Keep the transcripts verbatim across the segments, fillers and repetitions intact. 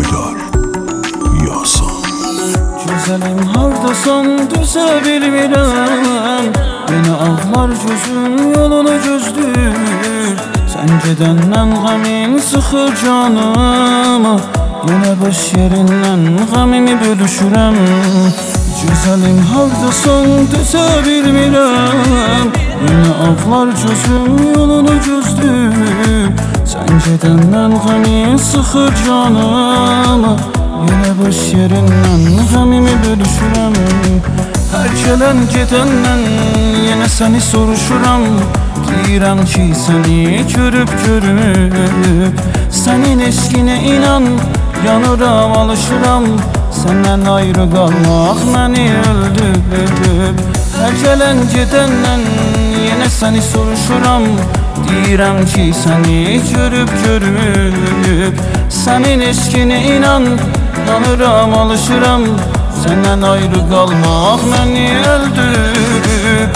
Haydar Yasan. Güzelim hardasan düze bilmirəm, yenə ağlar gözüm yolunu gözlür. Sən gedəndən qəmin sıxır canıma, yenə boş yerindən qəmimi bölüşürəm. Güzelim hardasan düze bilmirəm, yenə ağlar gözüm yolunu gözlür. Sən gedəndən qəmin sıxır canıma, yenə boş yerindən qəmimi bölüşürəm. Hər gələn gedəndən yenə səni soruşuram. Deyirəm ki səni görüb görüb, sənin eşqinə inan, yanıram alışıram. Səndən ayrı qalmaq məni öldürüb. Hər gələn gedəndən yenə səni soruşuram. Deyirəm ki səni görüb görüb, sənin eşqinə inan, yanıram alışıram. Səndən ayrı qalmaq məni öldürüb.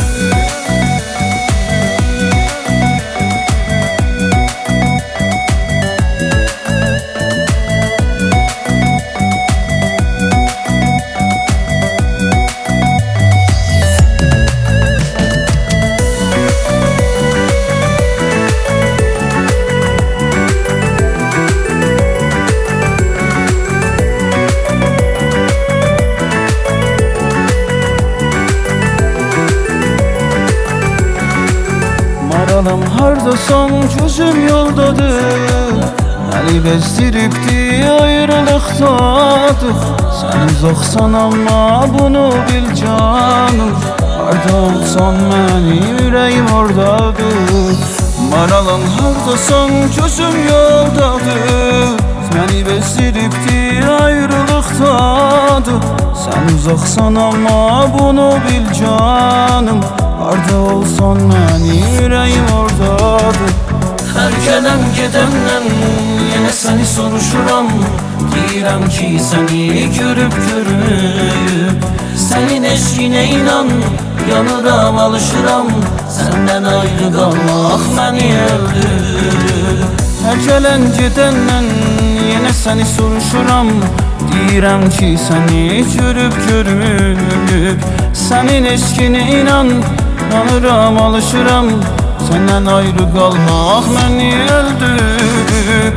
Maralam hardasan gözüm yoldadır, məni bezdiribdi ayrılıqdadır. Sən uzaqsan amma bunu bil canım, harda olsan mənim ürəyim ordadır. Maralam hardasan gözüm yoldadır, məni bezdiribdi ayrılıqdadır. Sən uzaqsan amma bunu bil canım, harda olsan mənim ürəyim ordadır. Hər gələn gedəndən yenə səni soruşuram. Deyirəm ki səni görüb görüb, sənin eşqinə inan, yanıram alışıram. Səndən ayrı qalmaq məni öldürür. Hər gələn gedəndən yenə səni soruşuram. Deyirəm ki səni görüb görüb, sənin eşqinə inan, yanıram alışıram. Səndən ayrı qalmaq məni öldürüb.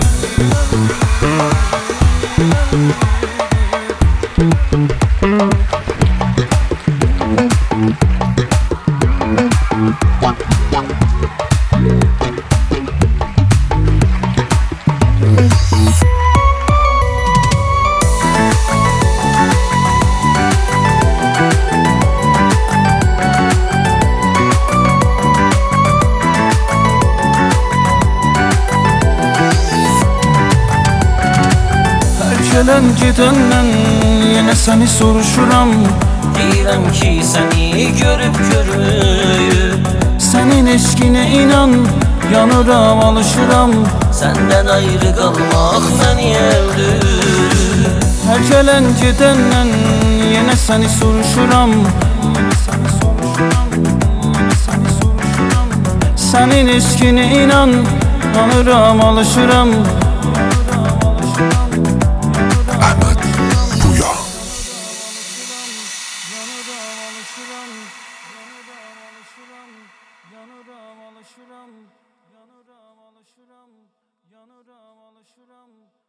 Gələn gedəndən yenə səni soruşuram. Deyirəm ki səni görüb görüb, sənin eşqinə inan, yanıram alışıram. Səndən ayrı qalmaq məni öldürür. Hər gələn gedəndən yenə səni soruşuram. Sənin eşqinə inan, yanıram alışıram. Yanıram alışıram, yanıram alışıram, yanıram alışıram.